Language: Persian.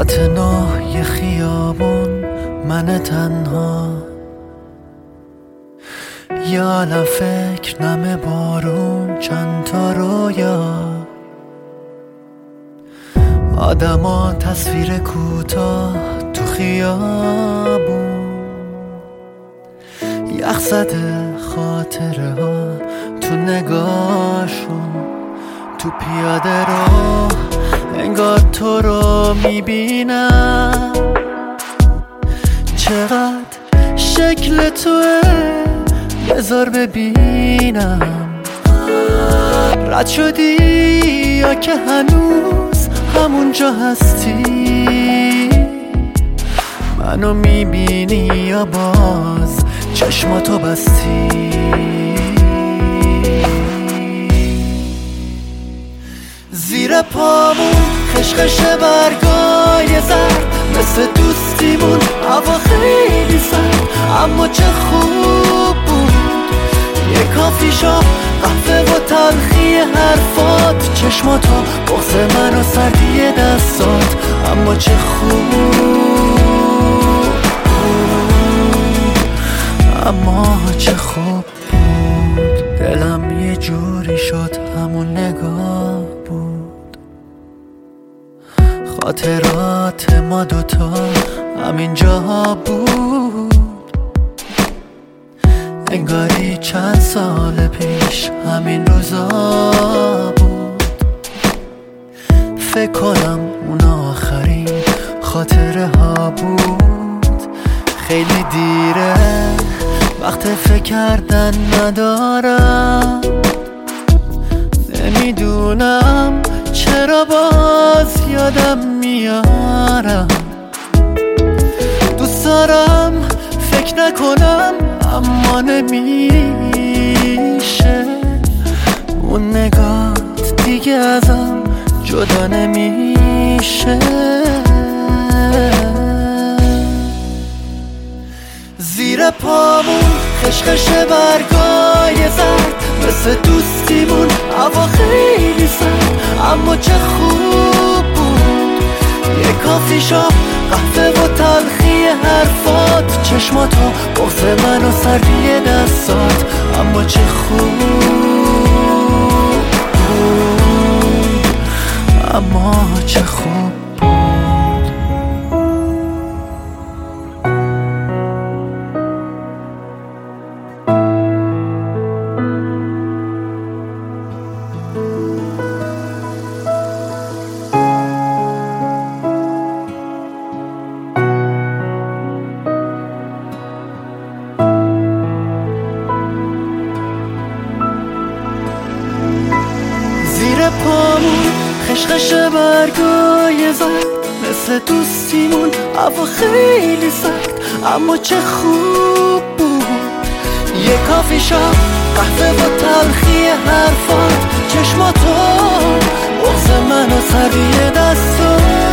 پاتنای خیابون، من تنها، یه عالم فکر، نم بارون، چند تا رویا، آدما، تصویر کوتاه تو خیابون، یخ زده خاطره ها تو نگاهشون، تو پیاده رو انگار تو رو میبینم، چقدر شکل توه بذار ببینم، رد شدی یا که هنوز همونجا هستی، منو میبینی یا باز چشماتو بستی، زیر پامون خشخش برگای زرد، مثل دوستیمون هوا خیلی سرد، اما چه خوب بود یه کافی شاپ، قهوه و تلخی حرفات، چشماتو، بغض من و سردی دستات، اما چه خوب بود، اما چه خوب بود، دلم یه جوری شد همون نگاه بود، خاطرات ما دوتا همین جاها بود، انگاری چند سال پیش همین روزا بود، فکر کنم اون آخرین خاطره ها بود، خیلی دیره وقت فکر کردن ندارم، نمیدونم چرا باز یادم میارم، دوست دارم فکر نکنم اما نمیشه، اون نگات دیگه ازم جدا نمیشه، زیر پامون خشخش برگای زرد، مثل دوستیمون هوا خیلی سرد، اما چه خوب بود یه کافی شاپ، قهوه و تلخی حرفات، چشماتو، بغض من و سردی دستات، اما چه خوب بود، اما چه خوب بود. پامون خشخش برگای زرد، مثل دوستیمون هوا خیلی سرد، اما چه خوب بود یه کافی شاپ، قهوه و تلخی حرفات، چشماتو، بغض من و سردی دستات.